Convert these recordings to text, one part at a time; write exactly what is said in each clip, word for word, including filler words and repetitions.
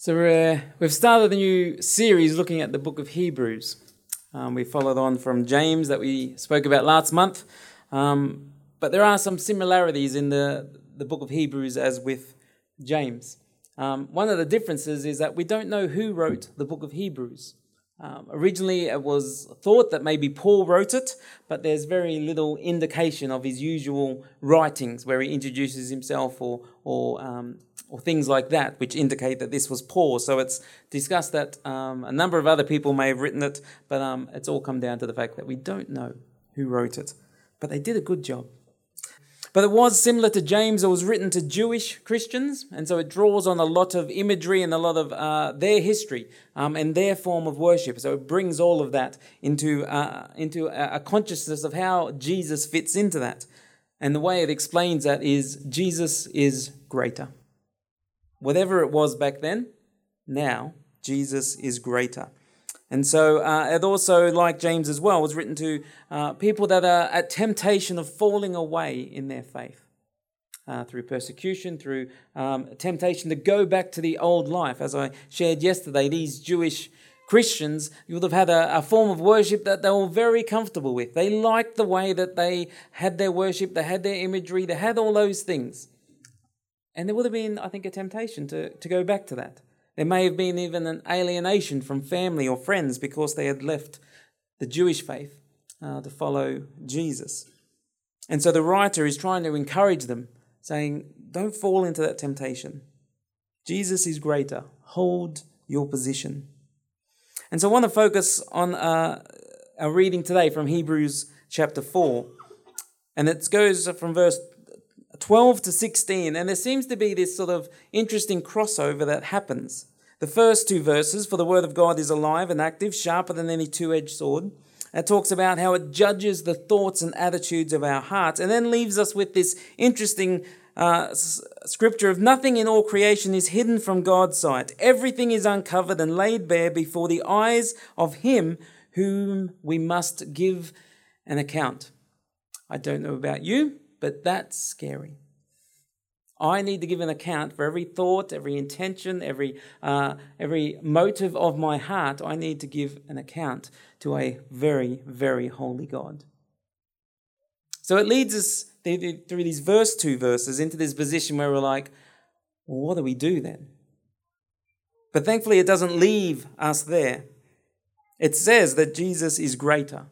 So uh, we've started a new series looking at the book of Hebrews. Um, we followed on from James that we spoke about last month, um, but there are some similarities in the, the book of Hebrews as with James. Um, one of the differences is that we don't know who wrote the book of Hebrews. Um, originally it was thought that maybe Paul wrote it, but there's very little indication of his usual writings where he introduces himself or or um, or things like that, which indicate that this was Paul. So it's discussed that um, a number of other people may have written it, but um, it's all come down to the fact that we don't know who wrote it. But they did a good job. But it was similar to James. It was written to Jewish Christians, and so it draws on a lot of imagery and a lot of uh, their history um, and their form of worship. So it brings all of that into, uh, into a, a consciousness of how Jesus fits into that. And the way it explains that is Jesus is greater. Whatever it was back then, now Jesus is greater. And so uh, it also, like James as well, was written to uh, people that are at temptation of falling away in their faith uh, through persecution, through um, temptation to go back to the old life. As I shared yesterday, these Jewish Christians, you would have had a, a form of worship that they were very comfortable with. They liked the way that they had their worship, they had their imagery, they had all those things. And there would have been, I think, a temptation to, to go back to that. There may have been even an alienation from family or friends because they had left the Jewish faith uh, to follow Jesus. And so the writer is trying to encourage them, saying, don't fall into that temptation. Jesus is greater. Hold your position. And so I want to focus on uh, our reading today from Hebrews chapter four. And it goes from verse twelve to sixteen, and there seems to be this sort of interesting crossover that happens. The first two verses, for the word of God is alive and active, sharper than any two-edged sword. It talks about how it judges the thoughts and attitudes of our hearts, and then leaves us with this interesting uh, s- scripture of nothing in all creation is hidden from God's sight. Everything is uncovered and laid bare before the eyes of him whom we must give an account. I don't know about you, but that's scary. I need to give an account for every thought, every intention, every uh, every motive of my heart. I need to give an account to a very, very holy God. So it leads us through these verse two verses into this position where we're like, well, what do we do then? But thankfully it doesn't leave us there. It says that Jesus is greater.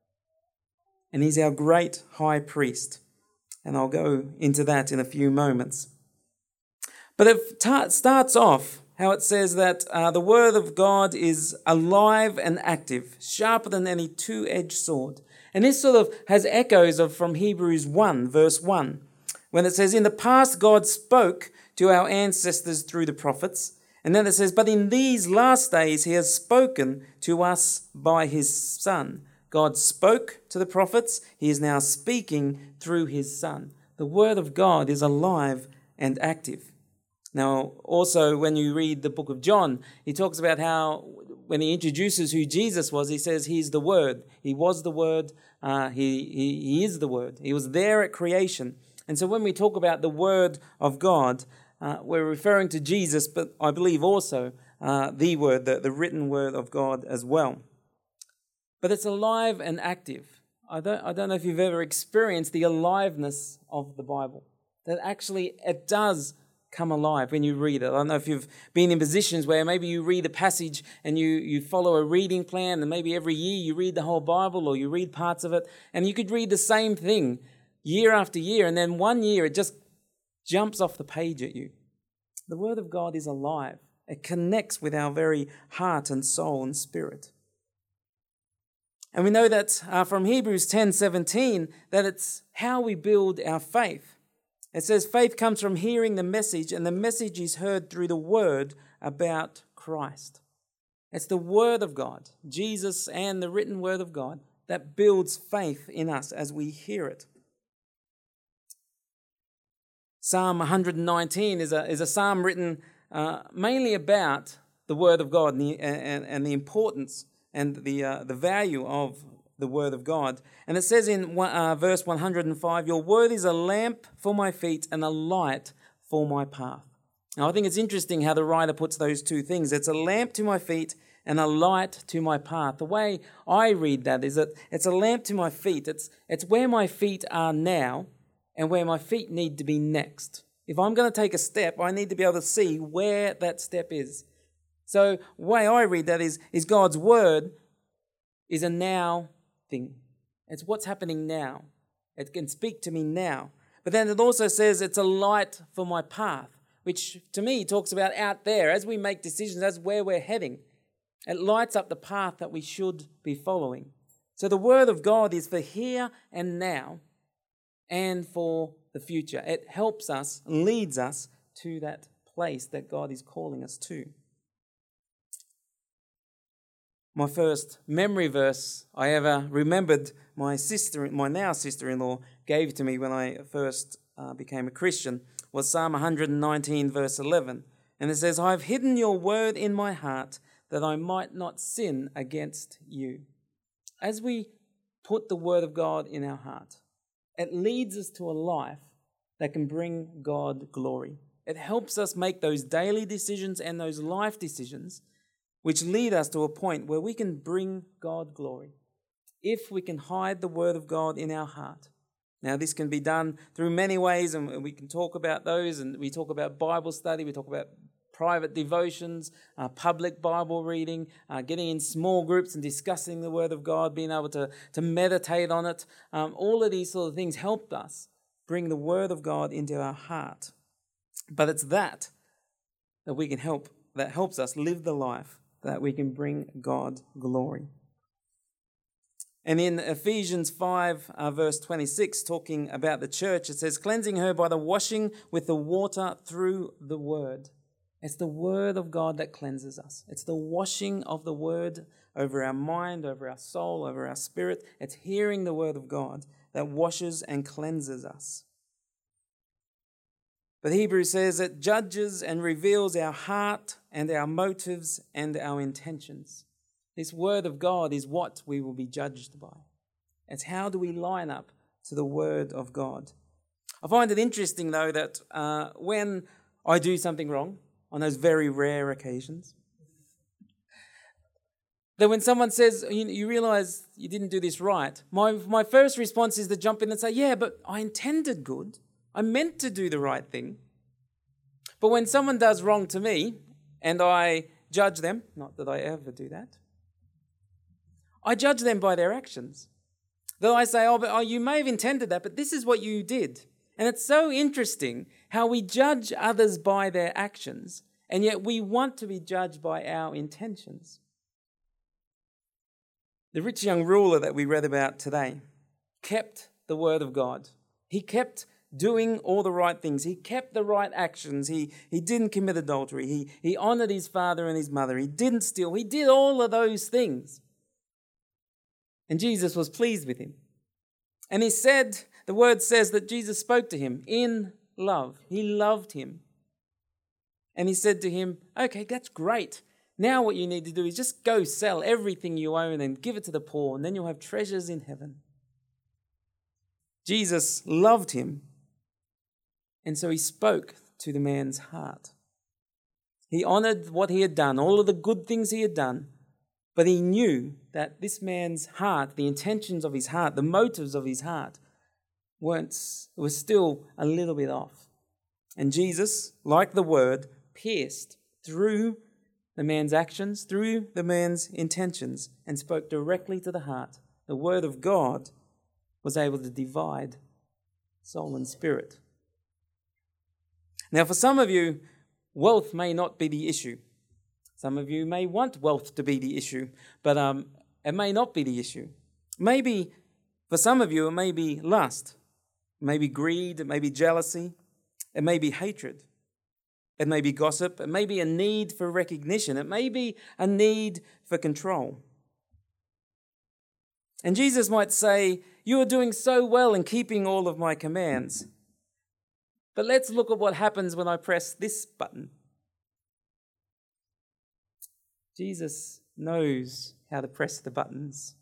And he's our great high priest. And I'll go into that in a few moments. But it ta- starts off how it says that uh, the word of God is alive and active, sharper than any two-edged sword. And this sort of has echoes of from Hebrews one, verse one, when it says, in the past God spoke to our ancestors through the prophets. And then it says, but in these last days he has spoken to us by his Son. God spoke to the prophets. He is now speaking through his Son. The word of God is alive and active. Now, also, when you read the book of John, he talks about how when he introduces who Jesus was, he says he's the Word. He was the Word. Uh, he, he, he is the Word. He was there at creation. And so when we talk about the Word of God, uh, we're referring to Jesus, but I believe also uh, the Word, the, the written Word of God as well. But it's alive and active. I don't, I don't know if you've ever experienced the aliveness of the Bible. That actually it does come alive when you read it. I don't know if you've been in positions where maybe you read a passage and you, you follow a reading plan, and maybe every year you read the whole Bible or you read parts of it, and you could read the same thing year after year, and then one year it just jumps off the page at you. The Word of God is alive. It connects with our very heart and soul and spirit. And we know that uh, from Hebrews ten seventeen that it's how we build our faith. It says faith comes from hearing the message, and the message is heard through the word about Christ. It's the word of God, Jesus and the written word of God, that builds faith in us as we hear it. Psalm one nineteen is a, is a psalm written uh, mainly about the word of God and the, and, and the importance and the uh, the value of the word of God. And it says in uh, verse one hundred five, your word is a lamp for my feet and a light for my path. Now, I think it's interesting how the writer puts those two things. It's a lamp to my feet and a light to my path. The way I read that is that it's a lamp to my feet. It's, it's where my feet are now and where my feet need to be next. If I'm going to take a step, I need to be able to see where that step is. So the way I read that is, is God's word is a now thing. It's what's happening now. It can speak to me now. But then it also says it's a light for my path, which to me talks about out there. As we make decisions, that's where we're heading. It lights up the path that we should be following. So the word of God is for here and now and for the future. It helps us, leads us to that place that God is calling us to. My first memory verse I ever remembered my sister, my now sister-in-law, gave to me when I first uh, became a Christian was Psalm one nineteen verse eleven. And it says, I've hidden your word in my heart that I might not sin against you. As we put the word of God in our heart, it leads us to a life that can bring God glory. It helps us make those daily decisions and those life decisions which lead us to a point where we can bring God glory if we can hide the word of God in our heart. Now, this can be done through many ways, and we can talk about those, and we talk about Bible study, we talk about private devotions, uh, public Bible reading, uh, getting in small groups and discussing the Word of God, being able to, to meditate on it. Um, all of these sort of things help us bring the Word of God into our heart. But it's that that we can help, that helps us live the life that we can bring God glory. And in Ephesians five, uh, verse twenty-six, talking about the church, it says, cleansing her by the washing with the water through the word. It's the word of God that cleanses us. It's the washing of the word over our mind, over our soul, over our spirit. It's hearing the word of God that washes and cleanses us. But Hebrews says it judges and reveals our heart and our motives and our intentions. This word of God is what we will be judged by. It's how do we line up to the word of God. I find it interesting, though, that uh, when I do something wrong, on those very rare occasions, that when someone says, you, you realize you didn't do this right, my, my first response is to jump in and say, yeah, but I intended good. I meant to do the right thing. But when someone does wrong to me and I judge them, not that I ever do that, I judge them by their actions. Though I say, oh, but, oh, you may have intended that, but this is what you did. And it's so interesting how we judge others by their actions, and yet we want to be judged by our intentions. The rich young ruler that we read about today kept the word of God. He kept doing all the right things. He kept the right actions. He, he didn't commit adultery. He, he honored his father and his mother. He didn't steal. He did all of those things. And Jesus was pleased with him. And he said, the word says that Jesus spoke to him in love. He loved him. And he said to him, okay, that's great. Now what you need to do is just go sell everything you own and give it to the poor, and then you'll have treasures in heaven. Jesus loved him. And so he spoke to the man's heart. He honored what he had done, all of the good things he had done. But he knew that this man's heart, the intentions of his heart, the motives of his heart, weren't, were still a little bit off. And Jesus, like the word, pierced through the man's actions, through the man's intentions, and spoke directly to the heart. The word of God was able to divide soul and spirit. Now, for some of you, wealth may not be the issue. Some of you may want wealth to be the issue, but um, it may not be the issue. Maybe, for some of you, it may be lust. It may be greed. It may be jealousy. It may be hatred. It may be gossip. It may be a need for recognition. It may be a need for control. And Jesus might say, you are doing so well in keeping all of my commands. But let's look at what happens when I press this button. Jesus knows how to press the buttons.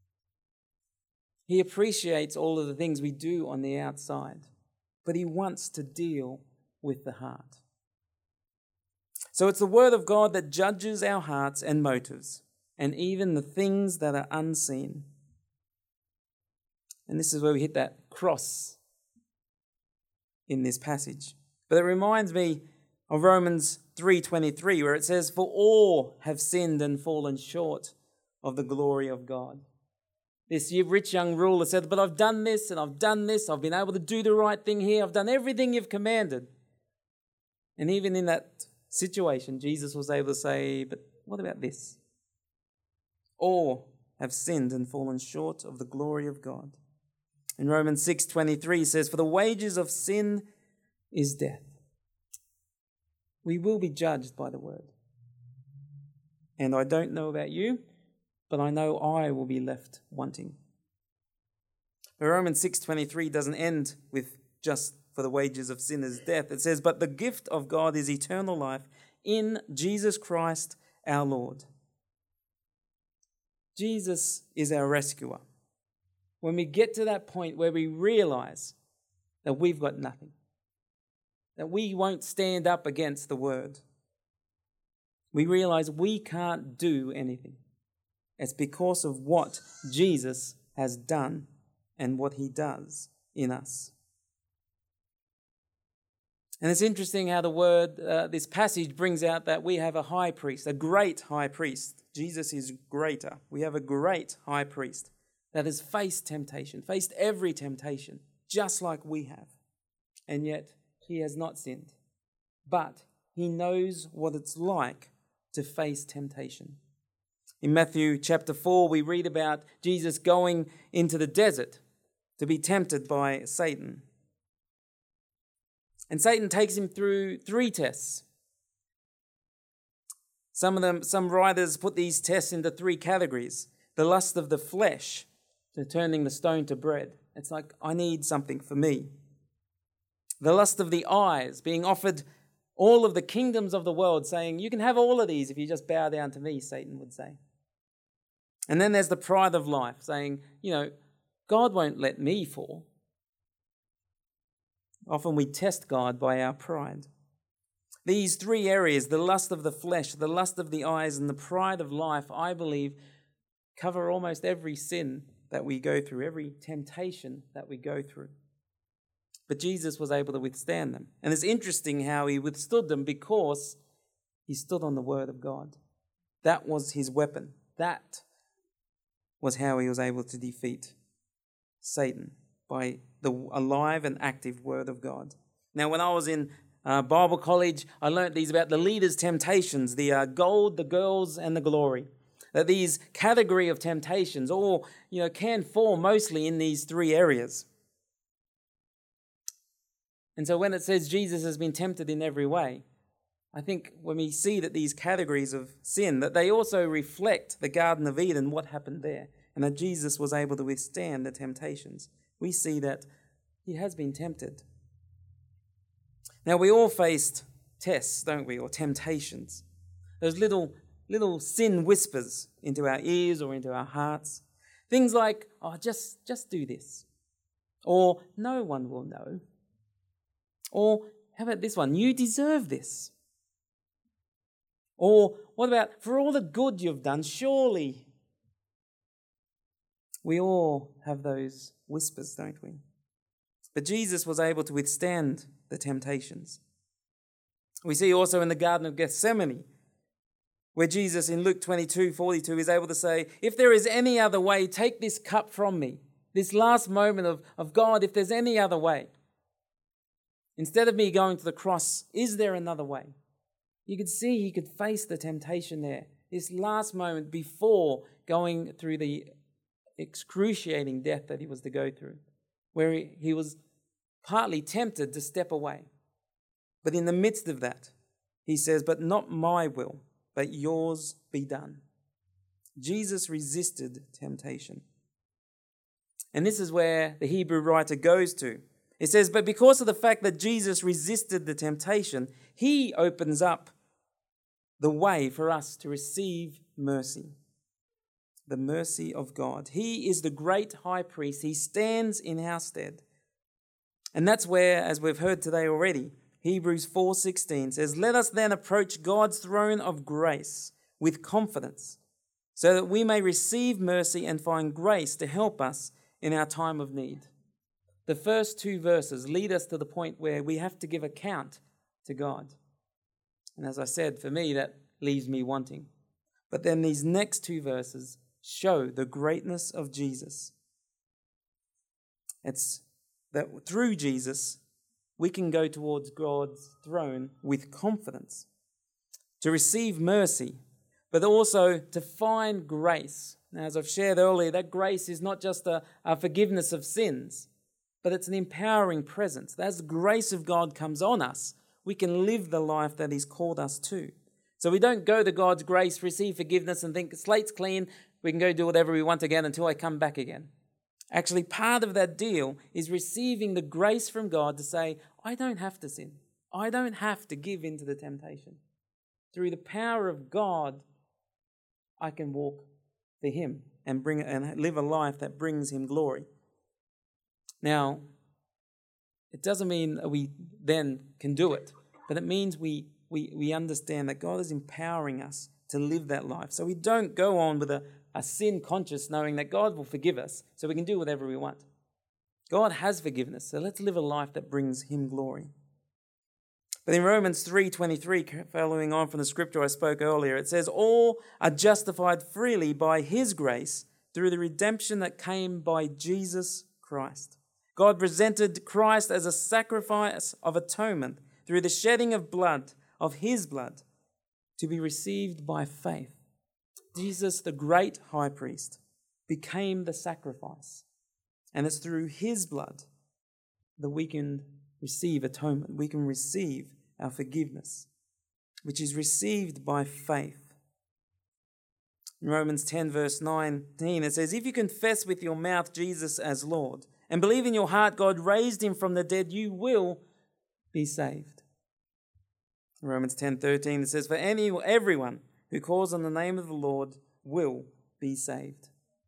He appreciates all of the things we do on the outside, but he wants to deal with the heart. So it's the word of God that judges our hearts and motives, and even the things that are unseen. And this is where we hit that cross in this passage. But it reminds me of Romans three twenty-three, where it says, "For all have sinned and fallen short of the glory of God." This rich young ruler said, "But I've done this and I've done this. I've been able to do the right thing here. I've done everything you've commanded." And even in that situation, Jesus was able to say, "But what about this? All have sinned and fallen short of the glory of God." In Romans six twenty-three says, "For the wages of sin is death." We will be judged by the word. And I don't know about you, but I know I will be left wanting. But Romans six twenty-three doesn't end with just "for the wages of sin is death." It says, "But the gift of God is eternal life in Jesus Christ our Lord." Jesus is our rescuer. When we get to that point where we realize that we've got nothing, that we won't stand up against the word, we realize we can't do anything. It's because of what Jesus has done and what he does in us. And it's interesting how the word, uh, this passage brings out that we have a high priest, a great high priest. Jesus is greater. We have a great high priest that has faced temptation, faced every temptation, just like we have. And yet he has not sinned. But he knows what it's like to face temptation. In Matthew chapter four, we read about Jesus going into the desert to be tempted by Satan. And Satan takes him through three tests. Some of them, some writers put these tests into three categories. The lust of the flesh, to turning the stone to bread. It's like, I need something for me. The lust of the eyes, being offered all of the kingdoms of the world, saying, "You can have all of these if you just bow down to me," Satan would say. And then there's the pride of life, saying, you know, God won't let me fall. Often we test God by our pride. These three areas, the lust of the flesh, the lust of the eyes, and the pride of life, I believe, cover almost every sin that we go through, every temptation that we go through. But Jesus was able to withstand them. And it's interesting how he withstood them because he stood on the word of God. That was his weapon. That was how he was able to defeat Satan, by the alive and active word of God. Now, when I was in uh, Bible college, I learned these about the leaders' temptations, the uh, gold, the girls, and the glory. That these category of temptations all, you know, can fall mostly in these three areas. And so when it says Jesus has been tempted in every way, I think when we see that these categories of sin, that they also reflect the Garden of Eden, what happened there, and that Jesus was able to withstand the temptations. We see that he has been tempted. Now, we all faced tests, don't we, or temptations. Those little, little sin whispers into our ears or into our hearts. Things like, "Oh, just, just do this." Or, "No one will know." Or, how about this one? "You deserve this." Or, what about, "For all the good you've done, surely." We all have those whispers, don't we? But Jesus was able to withstand the temptations. We see also in the Garden of Gethsemane, where Jesus in Luke twenty-two forty-two is able to say, "If there is any other way, take this cup from me." This last moment of, of God, if there's any other way. Instead of me going to the cross, is there another way? You could see he could face the temptation there. This last moment before going through the excruciating death that he was to go through, where he, he was partly tempted to step away. But in the midst of that, he says, "But not my will, but yours be done." Jesus resisted temptation. And this is where the Hebrew writer goes to. It says, but because of the fact that Jesus resisted the temptation, he opens up the way for us to receive mercy. The mercy of God. He is the great high priest. He stands in our stead. And that's where, as we've heard today already, Hebrews four sixteen says, "Let us then approach God's throne of grace with confidence, so that we may receive mercy and find grace to help us in our time of need." The first two verses lead us to the point where we have to give account to God. And as I said, for me, that leaves me wanting. But then these next two verses show the greatness of Jesus. It's that through Jesus, we can go towards God's throne with confidence, to receive mercy, but also to find grace. Now, as I've shared earlier, that grace is not just a, a forgiveness of sins, but it's an empowering presence. As the grace of God comes on us, we can live the life that He's called us to. So we don't go to God's grace, receive forgiveness, and think, slate's clean, we can go do whatever we want again until I come back again. Actually, part of that deal is receiving the grace from God to say, I don't have to sin. I don't have to give in to the temptation. Through the power of God, I can walk for Him and bring and live a life that brings Him glory. Now, it doesn't mean that we then can do it, but it means we, we, we understand that God is empowering us to live that life. So we don't go on with a, a sin conscious knowing that God will forgive us so we can do whatever we want. God has forgiveness, so let's live a life that brings Him glory. But in Romans three twenty-three, following on from the scripture I spoke earlier, it says, "All are justified freely by His grace through the redemption that came by Jesus Christ." God presented Christ as a sacrifice of atonement through the shedding of blood, of His blood, to be received by faith. Jesus, the great high priest, became the sacrifice. And it's through His blood that we can receive atonement. We can receive our forgiveness, which is received by faith. In Romans ten verse nineteen, it says, "If you confess with your mouth Jesus as Lord and believe in your heart God raised Him from the dead, you will be saved." In Romans ten thirteen, it says, "For any everyone who calls on the name of the Lord will be saved."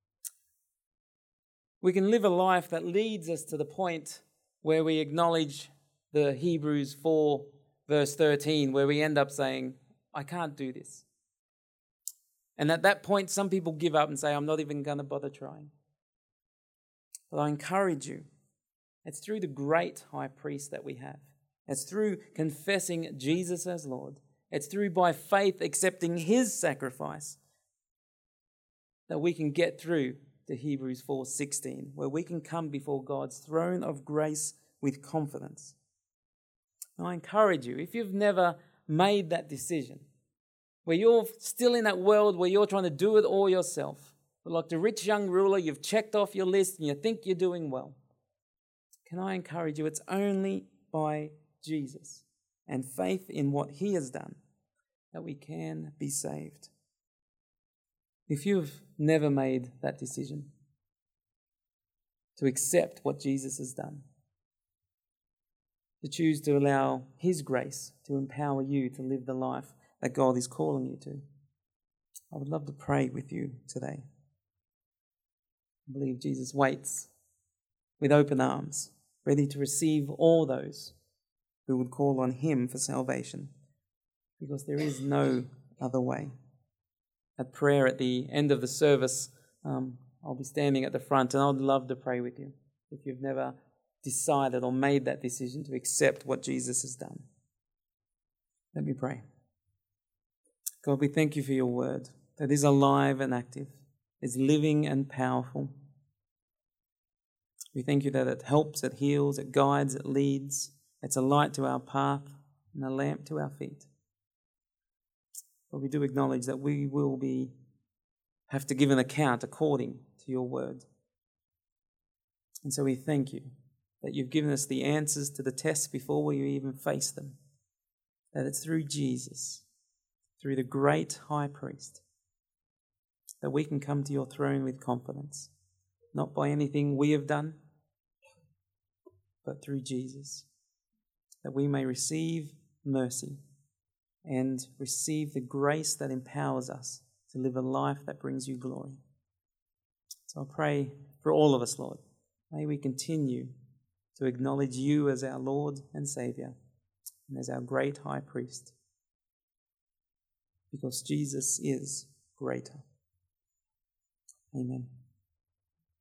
We can live a life that leads us to the point where we acknowledge the Hebrews four verse thirteen, where we end up saying, I can't do this. And at that point, some people give up and say, I'm not even going to bother trying. But I encourage you, it's through the great high priest that we have. It's through confessing Jesus as Lord. It's through by faith accepting His sacrifice that we can get through to Hebrews four sixteen, where we can come before God's throne of grace with confidence. And I encourage you, if you've never made that decision, where you're still in that world where you're trying to do it all yourself, but like the rich young ruler, you've checked off your list and you think you're doing well, can I encourage you, it's only by Jesus and faith in what He has done that we can be saved. If you've never made that decision to accept what Jesus has done, to choose to allow His grace to empower you to live the life that God is calling you to, I would love to pray with you today. I believe Jesus waits with open arms, ready to receive all those who would call on Him for salvation, because there is no other way. At prayer at the end of the service, um, I'll be standing at the front and I'd love to pray with you if you've never decided or made that decision to accept what Jesus has done. Let me pray. God, we thank You for Your word that is alive and active, is living and powerful. We thank You that it helps, it heals, it guides, it leads. It's a light to our path and a lamp to our feet. But we do acknowledge that we will be have to give an account according to Your word. And so we thank You that You've given us the answers to the tests before we even face them. That it's through Jesus, through the great high priest, that we can come to Your throne with confidence, not by anything we have done, but through Jesus, that we may receive mercy and receive the grace that empowers us to live a life that brings You glory. So I pray for all of us, Lord. May we continue to acknowledge You as our Lord and Saviour. and as our great high priest, because Jesus is greater. Amen.